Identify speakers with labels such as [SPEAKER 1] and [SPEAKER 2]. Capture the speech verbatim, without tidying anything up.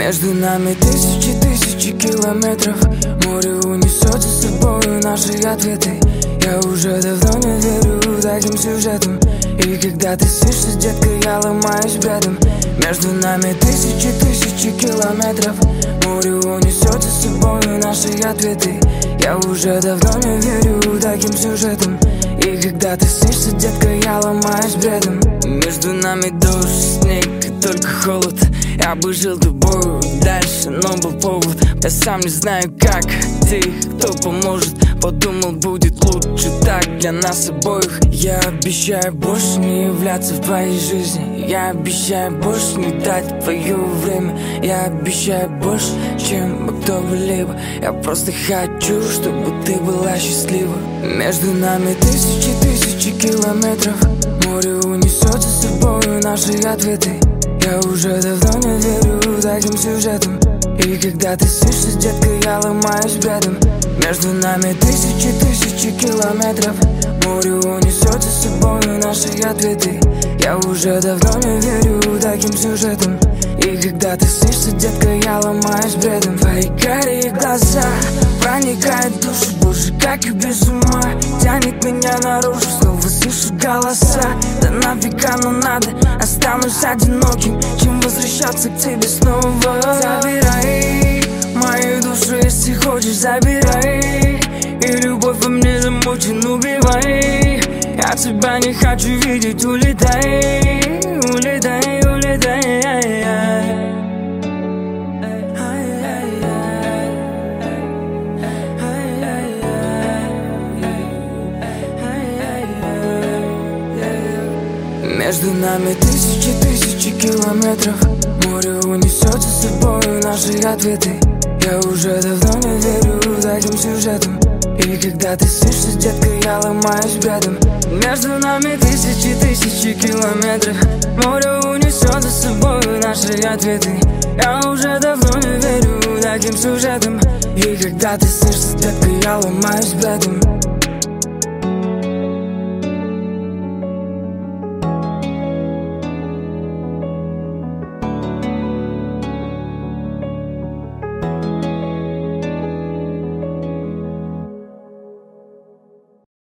[SPEAKER 1] Между нами тысячи, тысячи километров. Море унесет за собой наши ответы. Я уже давно не верю таким сюжетам. И когда ты слышишь, детка, я ломаюсь бредом. Между нами тысячи, тысячи километров. Море унесет за собой наши ответы. Я уже давно не верю таким сюжетам. И когда ты слышишь, детка, я ломаюсь бредом. Между нами дождь, снег и только холод. Я бы жил тобою дальше, но был повод. Я сам не знаю как, ты, кто поможет. Подумал, будет лучше так для нас обоих. Я обещаю больше не являться в твоей жизни. Я обещаю больше не дать твое время. Я обещаю больше, чем бы кто бы либо. Я просто хочу, чтобы ты была счастлива. Между нами тысячи, тысячи километров. Море унесет за собой наши ответы. Я уже давно не верю таким сюжетам. И когда ты слышишь, детка, я ломаюсь бредом. Между нами тысячи, тысячи километров. Море унесет за собой наши ответы. Я уже давно не верю таким сюжетам. И когда ты слышишь, детка, я ломаюсь бредом. Твои карие глаза проникают в душу. Боже, как и без ума тянет меня наружу. Снова слышу голоса. Да нафига, ну надо, останусь одиноким, чем возвращаться к тебе снова. Забирай мою душу, если хочешь, забирай. И любовь во мне замучен, убивай. Я тебя не хочу видеть, улетай, улетай, улетай. Между нами тысячи, тысячи километров. Море унесет за собой наши ответы. Я уже давно не верю таким сюжетам. И когда ты слышишь, детка, я ломаюсь бредом. Между нами тысячи, тысячи километров. Море унесет за собой наши ответы. Я уже давно не верю таким сюжетам. И когда ты слышишь, детка, я ломаюсь бредом.